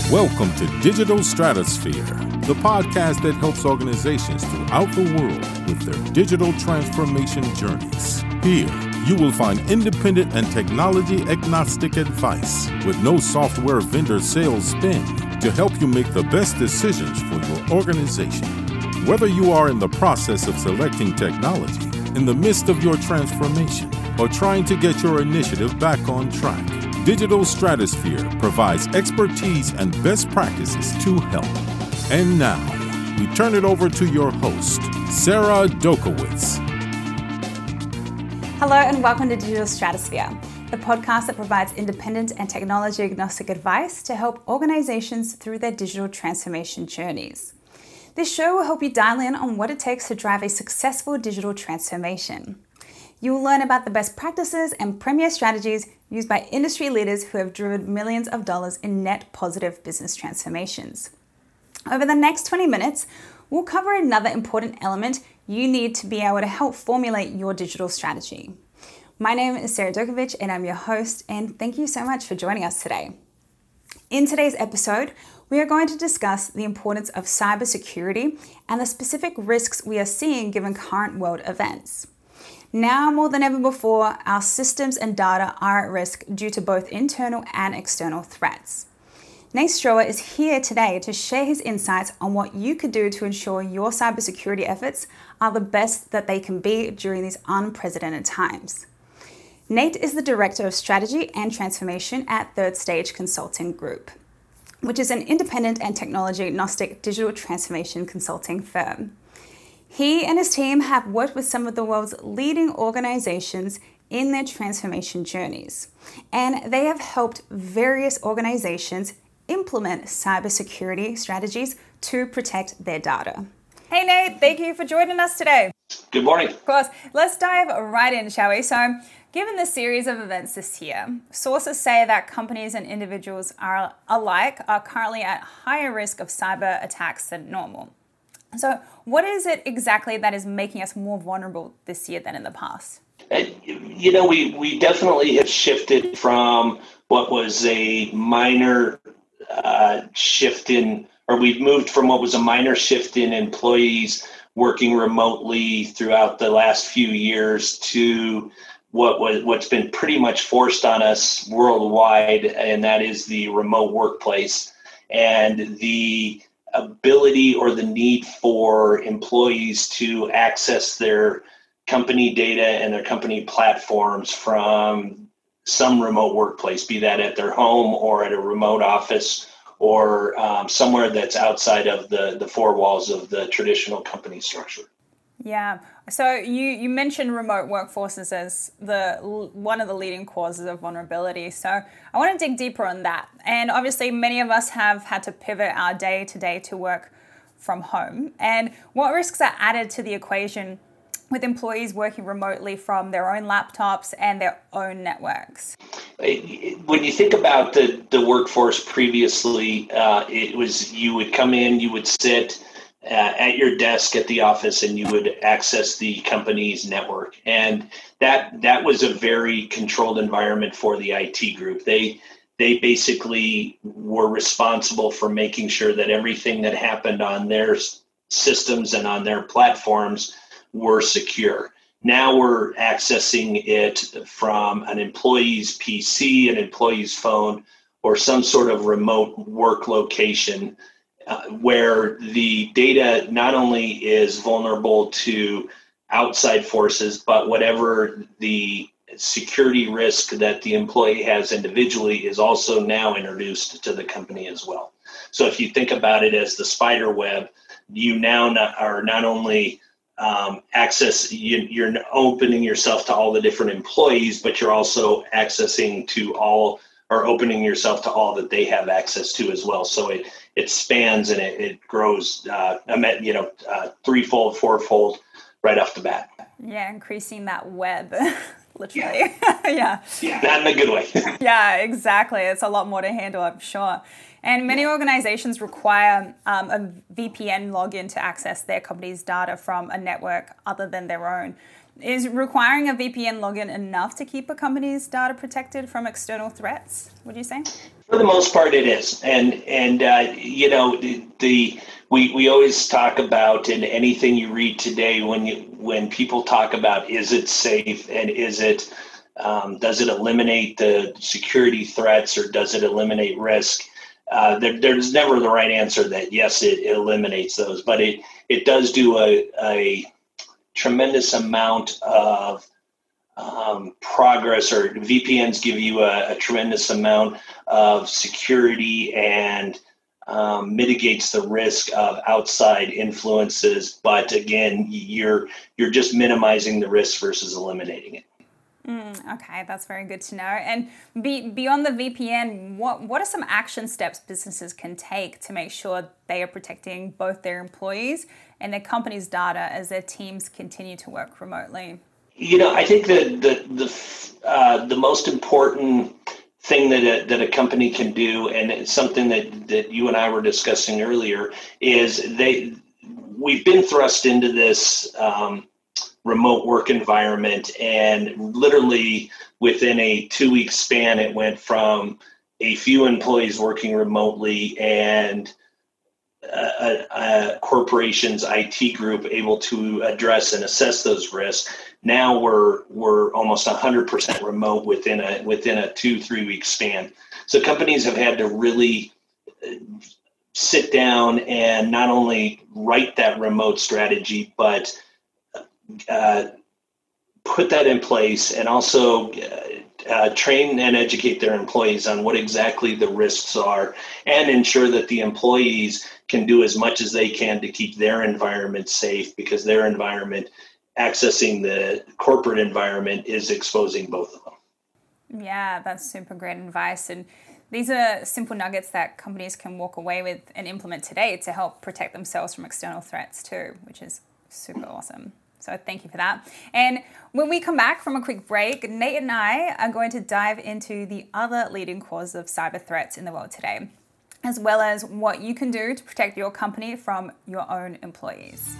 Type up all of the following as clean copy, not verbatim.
Welcome to Digital Stratosphere, the podcast that helps organizations throughout the world with their digital transformation journeys. Here, you will find independent and technology-agnostic advice with no software vendor sales spin to help you make the best decisions for your organization. Whether you are in the process of selecting technology, in the midst of your transformation, or trying to get your initiative back on track, Digital Stratosphere provides expertise and best practices to help. And now, we turn it over to your host, Sarah Dokowitz. Hello and welcome to Digital Stratosphere, the podcast that provides independent and technology-agnostic advice to help organizations through their digital transformation journeys. This show will help you dial in on what it takes to drive a successful digital transformation. You will learn about the best practices and premier strategies used by industry leaders who have driven millions of dollars in net positive business transformations. Over the next 20 minutes, we'll cover another important element you need to be able to help formulate your digital strategy. My name is Sarah Dokowitz and I'm your host, and thank you so much for joining us today. In today's episode, we are going to discuss the importance of cybersecurity and the specific risks we are seeing given current world events. Now more than ever before, our systems and data are at risk due to both internal and external threats. Nate Strower is here today to share his insights on what you could do to ensure your cybersecurity efforts are the best that they can be during these unprecedented times. Nate is the Director of Strategy and Transformation at Third Stage Consulting Group, which is an independent and technology-agnostic digital transformation consulting firm. He and his team have worked with some of the world's leading organizations in their transformation journeys, and they have helped various organizations implement cybersecurity strategies to protect their data. Hey Nate, thank you for joining us today. Good morning. Of course, let's dive right in, shall we? So, given the series of events this year, sources say that companies and individuals are currently at higher risk of cyber attacks than normal. So what is it exactly that is making us more vulnerable this year than in the past? We definitely have shifted from what was a minor we've moved from what was a minor shift in employees working remotely throughout the last few years to what's been pretty much forced on us worldwide, and that is the remote workplace and the ability or the need for employees to access their company data and their company platforms from some remote workplace, be that at their home or at a remote office or somewhere that's outside of the four walls of the traditional company structure. Yeah. So you mentioned remote workforces as one of the leading causes of vulnerability. So I want to dig deeper on that. And obviously many of us have had to pivot our day-to-day to work from home. And what risks are added to the equation with employees working remotely from their own laptops and their own networks? When you think about the workforce previously, it was you would come in, you would sit at your desk at the office, and you would access the company's network. And that was a very controlled environment for the IT group. They basically were responsible for making sure that everything that happened on their systems and on their platforms were secure. Now we're accessing it from an employee's PC, an employee's phone, or some sort of remote work location where the data not only is vulnerable to outside forces, but whatever the security risk that the employee has individually is also now introduced to the company as well. So if you think about it as the spider web, you now are not only you're opening yourself to all the different employees, but you're also accessing to all or opening yourself to all that they have access to as well. So it spans and it grows, threefold, fourfold right off the bat. Yeah, increasing that web, literally. Yeah. Not in a good way. Yeah, exactly. It's a lot more to handle, I'm sure. And many organizations require a VPN login to access their company's data from a network other than their own. Is requiring a VPN login enough to keep a company's data protected from external threats, would you say? For the most part, it is, and we always talk about, in anything you read today, when people talk about, is it safe, and is it does it eliminate the security threats, or does it eliminate risk? There's never the right answer that yes, it eliminates those, but it does do a tremendous amount of progress, or VPNs give you a tremendous amount of security and mitigates the risk of outside influences. But again, you're just minimizing the risk versus eliminating it. Okay, that's very good to know. And beyond the VPN, what are some action steps businesses can take to make sure they are protecting both their employees and their company's data as their teams continue to work remotely? I think that the most important thing that a company can do, and it's something that you and I were discussing earlier, is we've been thrust into this remote work environment, and literally within a 2-week span, it went from a few employees working remotely and a corporation's IT group able to address and assess those risks. Now we're almost 100% remote within a 2-3 week span. So companies have had to really sit down and not only write that remote strategy, but put that in place, and also train and educate their employees on what exactly the risks are, and ensure that the employees can do as much as they can to keep their environment safe, because their environment accessing the corporate environment is exposing both of them. Yeah, that's super great advice. And these are simple nuggets that companies can walk away with and implement today to help protect themselves from external threats too, which is super awesome. So thank you for that. And when we come back from a quick break, Nate and I are going to dive into the other leading causes of cyber threats in the world today, as well as what you can do to protect your company from your own employees.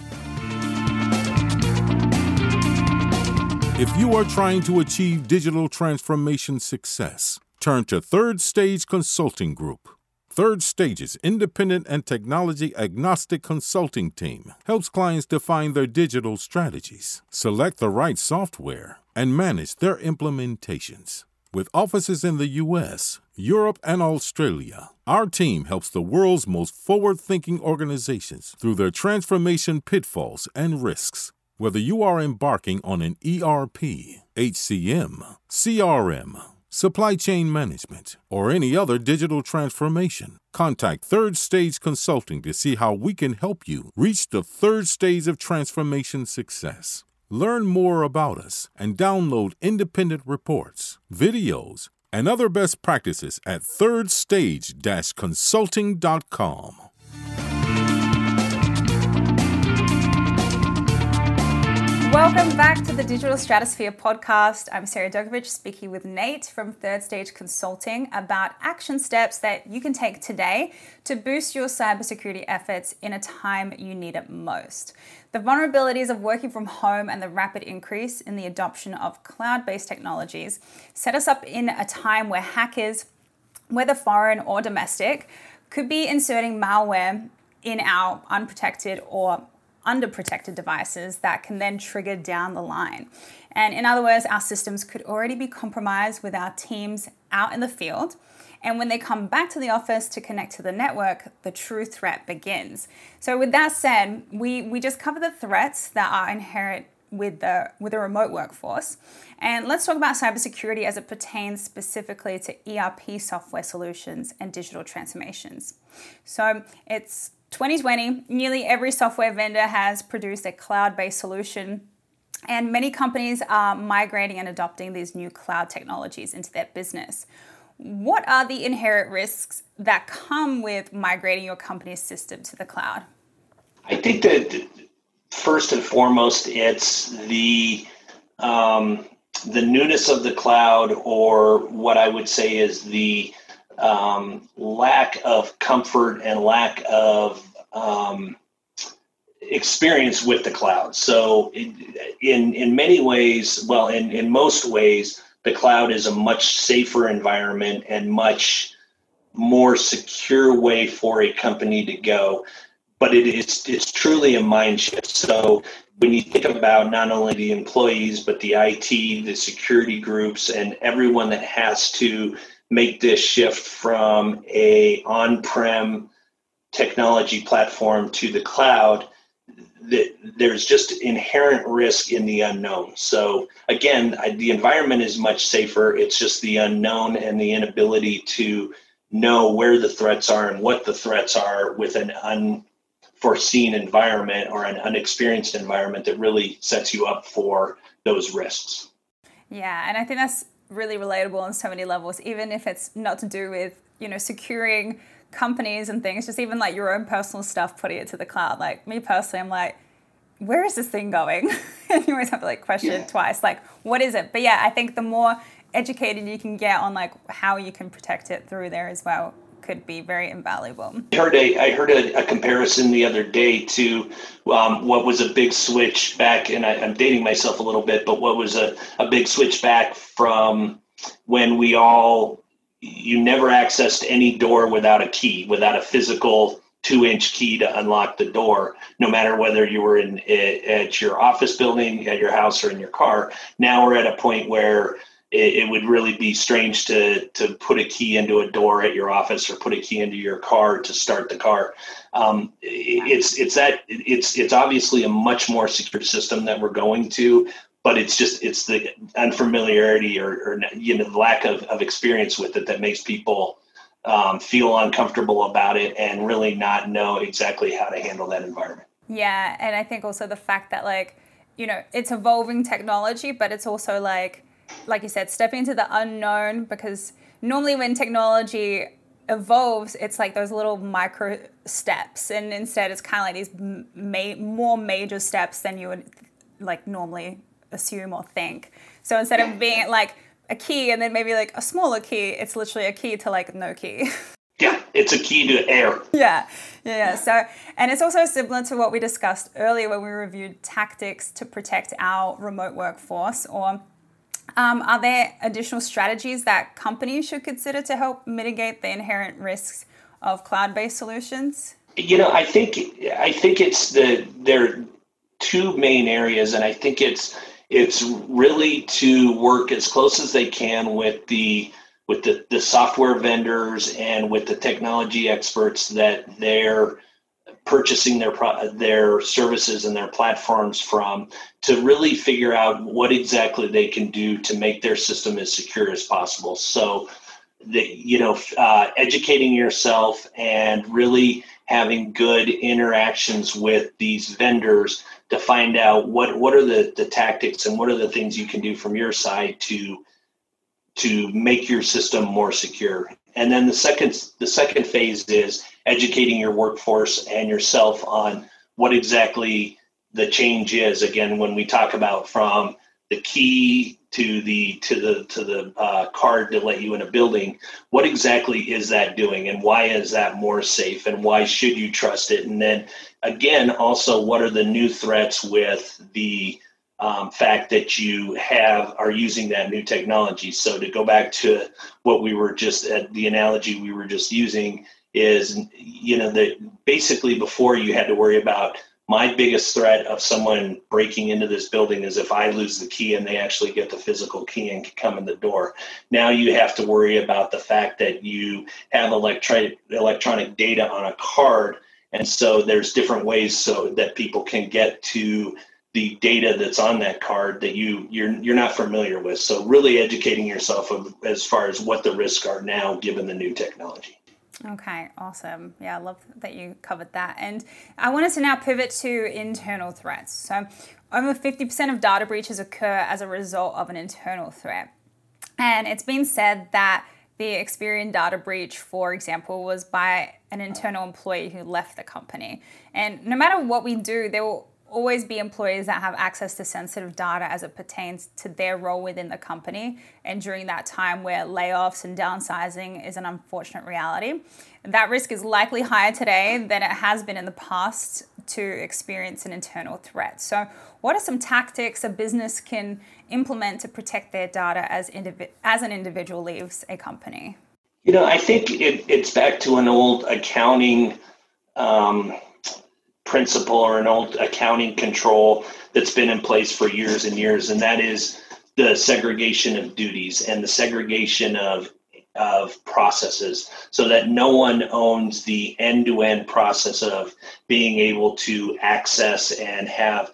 If you are trying to achieve digital transformation success, turn to Third Stage Consulting Group. Third Stage's independent and technology-agnostic consulting team helps clients define their digital strategies, select the right software, and manage their implementations. With offices in the U.S., Europe, and Australia, our team helps the world's most forward-thinking organizations through their transformation pitfalls and risks. Whether you are embarking on an ERP, HCM, CRM, supply chain management, or any other digital transformation, contact Third Stage Consulting to see how we can help you reach the third stage of transformation success. Learn more about us and download independent reports, videos, and other best practices at thirdstage-consulting.com. Welcome back to the Digital Stratosphere podcast. I'm Sarah Dogovich, speaking with Nate from Third Stage Consulting about action steps that you can take today to boost your cybersecurity efforts in a time you need it most. The vulnerabilities of working from home and the rapid increase in the adoption of cloud-based technologies set us up in a time where hackers, whether foreign or domestic, could be inserting malware in our unprotected or underprotected devices that can then trigger down the line. And in other words, our systems could already be compromised with our teams out in the field. And when they come back to the office to connect to the network, the true threat begins. So with that said, we just covered the threats that are inherent with a remote workforce. And let's talk about cybersecurity as it pertains specifically to ERP software solutions and digital transformations. So it's 2020, nearly every software vendor has produced a cloud-based solution, and many companies are migrating and adopting these new cloud technologies into their business. What are the inherent risks that come with migrating your company's system to the cloud? I think that first and foremost, it's the newness of the cloud, or what I would say is the lack of comfort and lack of experience with the cloud. So in many ways, well, in most ways, the cloud is a much safer environment and much more secure way for a company to go. But it's truly a mind shift. So when you think about not only the employees, but the IT, the security groups, and everyone that has to make this shift from a on-prem technology platform to the cloud, there's just inherent risk in the unknown. So again, the environment is much safer. It's just the unknown and the inability to know where the threats are and what the threats are with an unforeseen environment or an unexperienced environment that really sets you up for those risks. Yeah, and I think that's really relatable on so many levels, even if it's not to do with, securing companies and things, just even like your own personal stuff, putting it to the cloud. Like me personally, I'm like, where is this thing going? And you always have to question it twice, like, what is it? But yeah, I think the more educated you can get on like how you can protect it through there as well could be very invaluable. I heard a comparison the other day to what was a big switch back, and I'm dating myself a little bit, but what was a big switch back from when you never accessed any door without a key, without a physical 2-inch key to unlock the door, no matter whether you were at your office building, at your house, or in your car. Now we're at a point where it would really be strange to put a key into a door at your office or put a key into your car to start the car. It's obviously a much more secure system that we're going to, but it's the unfamiliarity or the lack of experience with it that makes people feel uncomfortable about it and really not know exactly how to handle that environment. Yeah, and I think also the fact that it's evolving technology, but it's also like you said, stepping into the unknown, because normally when technology evolves, it's like those little micro steps, and instead it's kind of like these more major steps than you would like normally assume or think. So instead of being like a key and then maybe like a smaller key, it's literally a key to like no key. Yeah, it's a key to air. Yeah. So, and it's also similar to what we discussed earlier when we reviewed tactics to protect our remote workforce. Or are there additional strategies that companies should consider to help mitigate the inherent risks of cloud-based solutions? I think there are two main areas, and I think it's really to work as close as they can with the software vendors and with the technology experts that they're purchasing their services and their platforms from, to really figure out what exactly they can do to make their system as secure as possible. So educating yourself and really having good interactions with these vendors to find out what are the tactics and what are the things you can do from your side to make your system more secure. And then the second phase is educating your workforce and yourself on what exactly the change is. Again, when we talk about from the key to the card to let you in a building, what exactly is that doing, and why is that more safe, and why should you trust it? And then again, also, what are the new threats with the fact that you are using that new technology? So to go back to what we were just at, the analogy we were just using is, that basically before you had to worry about, my biggest threat of someone breaking into this building is if I lose the key and they actually get the physical key and can come in the door. Now you have to worry about the fact that you have electronic data on a card. And so there's different ways so that people can get to the data that's on that card that you're not familiar with. So really educating yourself as far as what the risks are now, given the new technology. Okay, awesome. Yeah, I love that you covered that. And I wanted to now pivot to internal threats. So over 50% of data breaches occur as a result of an internal threat. And it's been said that the Experian data breach, for example, was by an internal employee who left the company. And no matter what we do, there will always be employees that have access to sensitive data as it pertains to their role within the company, and during that time where layoffs and downsizing is an unfortunate reality. That risk is likely higher today than it has been in the past to experience an internal threat. So what are some tactics a business can implement to protect their data as an individual leaves a company? I think it's back to an old accounting principle or an old accounting control that's been in place for years and years, and that is the segregation of duties and the segregation of processes, so that no one owns the end-to-end process of being able to access and have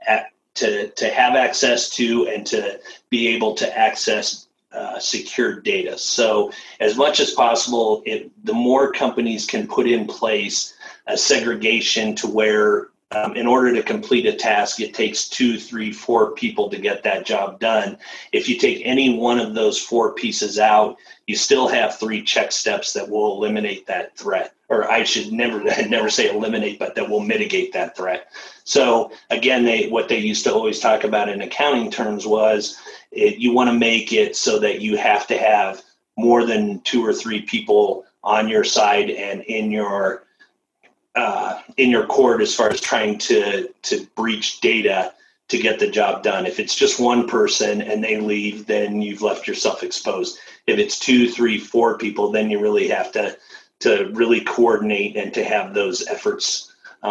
to have access to and to be able to access secure data. So as much as possible, the more companies can put in place a segregation to where in order to complete a task, it takes 2, 3, 4 people to get that job done. If you take any one of those 4 pieces out, you still have 3 check steps that will eliminate that threat. Or I should never say eliminate, but that will mitigate that threat. So again, what they used to always talk about in accounting terms was you want to make it so that you have to have more than 2 or 3 people on your side and in your court as far as trying to breach data to get the job done. If it's just one person and they leave, then you've left yourself exposed. If it's 2, 3, 4 people, then you really have to really coordinate and to have those efforts,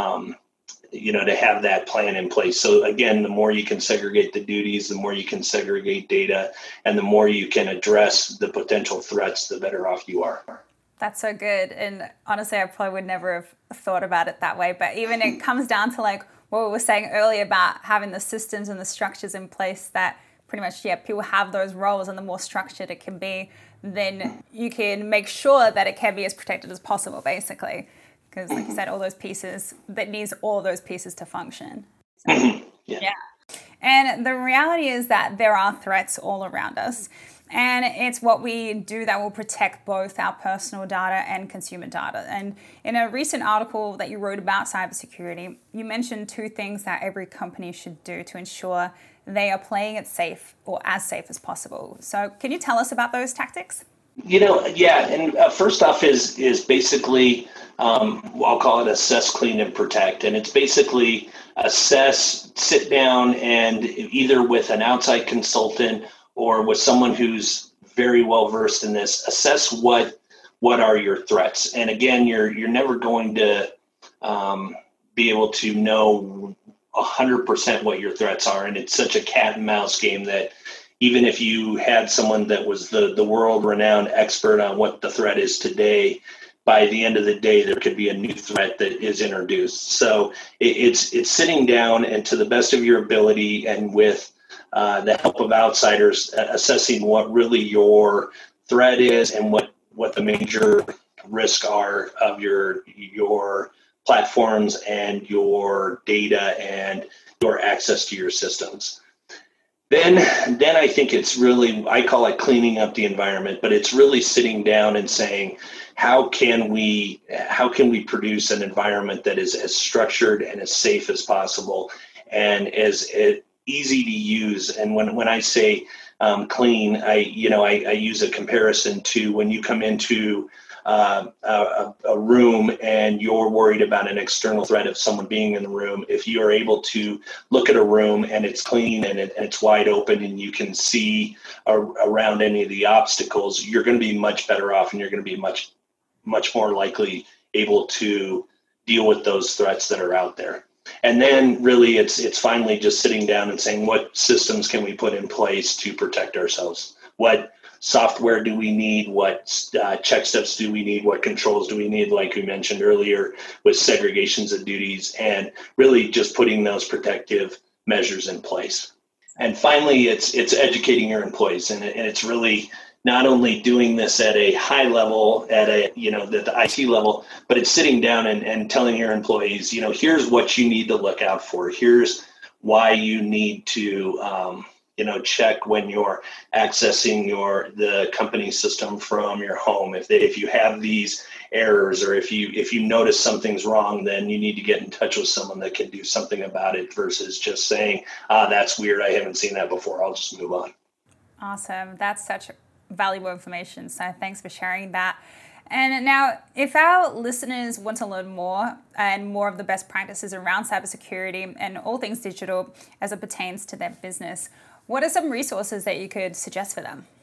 to have that plan in place. So again, the more you can segregate the duties, the more you can segregate data, and the more you can address the potential threats, the better off you are. That's so good. And honestly, I probably would never have thought about it that way. But even it comes down to like what we were saying earlier about having the systems and the structures in place that pretty much, people have those roles, and the more structured it can be, then you can make sure that it can be as protected as possible, basically. Because like you said, all those pieces, that needs all those pieces to function. So, yeah. And the reality is that there are threats all around us. And it's what we do that will protect both our personal data and consumer data. And in a recent article that you wrote about cybersecurity, you mentioned 2 things that every company should do to ensure they are playing it safe or as safe as possible. So can you tell us about those tactics? And first off is basically, I'll call it assess, clean, and protect. And it's basically assess, sit down, and either with an outside consultant or with someone who's very well versed in this, assess what are your threats. And again, you're never going to be able to know 100% what your threats are. And it's such a cat and mouse game that even if you had someone that was the world-renowned expert on what the threat is today, by the end of the day, there could be a new threat that is introduced. So it's sitting down and to the best of your ability and with the help of outsiders, assessing what really your threat is and what the major risks are of your platforms and your data and your access to your systems. Then I think it's really, I call it cleaning up the environment, but it's really sitting down and saying, how can we produce an environment that is as structured and as safe as possible and as easy to use. And when I say clean, I use a comparison to when you come into a room and you're worried about an external threat of someone being in the room. If you are able to look at a room and it's clean and it's wide open and you can see around any of the obstacles, you're going to be much better off and you're going to be much more likely able to deal with those threats that are out there. And then really it's finally just sitting down and saying, what systems can we put in place to protect ourselves? What software do we need? What check steps do we need? What controls do we need? Like we mentioned earlier with segregations of duties, and really just putting those protective measures in place. And finally, it's educating your employees, and it's really not only doing this at a high level, at the IT level, but it's sitting down and telling your employees, here's what you need to look out for. Here's why you need to, check when you're accessing the company system from your home. If you have these errors, or if you notice something's wrong, then you need to get in touch with someone that can do something about it versus just saying, that's weird. I haven't seen that before. I'll just move on. Awesome. That's such valuable information. So thanks for sharing that. And now, if our listeners want to learn more and more of the best practices around cybersecurity and all things digital as it pertains to their business, what are some resources that you could suggest for them?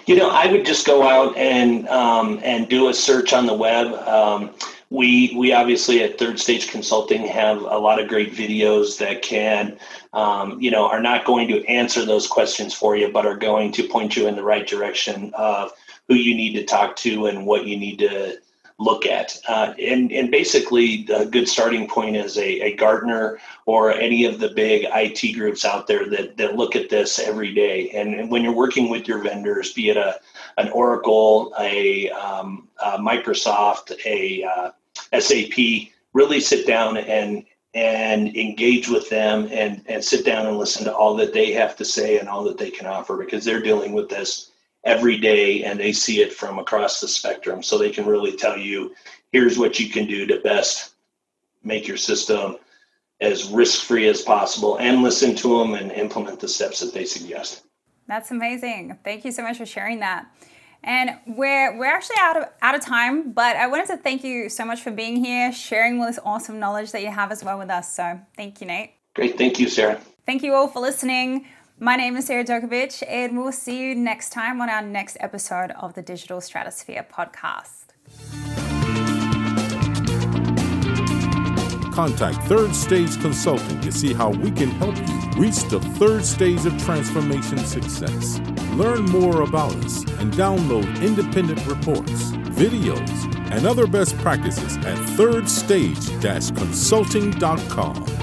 I would just go out and do a search on the web. We obviously at Third Stage Consulting have a lot of great videos that can, are not going to answer those questions for you, but are going to point you in the right direction of who you need to talk to and what you need to look at. And basically, a good starting point is a Gartner or any of the big IT groups out there that look at this every day. And when you're working with your vendors, be it an Oracle, a Microsoft, a SAP, really sit down and engage with them and sit down and listen to all that they have to say and all that they can offer, because they're dealing with this every day and they see it from across the spectrum. So they can really tell you, here's what you can do to best make your system as risk-free as possible, and listen to them and implement the steps that they suggest. That's amazing. Thank you so much for sharing that. And we're actually out of time, but I wanted to thank you so much for being here, sharing all this awesome knowledge that you have as well with us. So thank you, Nate. Great. Thank you, Sarah. Thank you all for listening. My name is Sarah Djokovic, and we'll see you next time on our next episode of the Digital Stratosphere podcast. Contact Third Stage Consulting to see how we can help you reach the third stage of transformation success. Learn more about us and download independent reports, videos, and other best practices at thirdstage-consulting.com.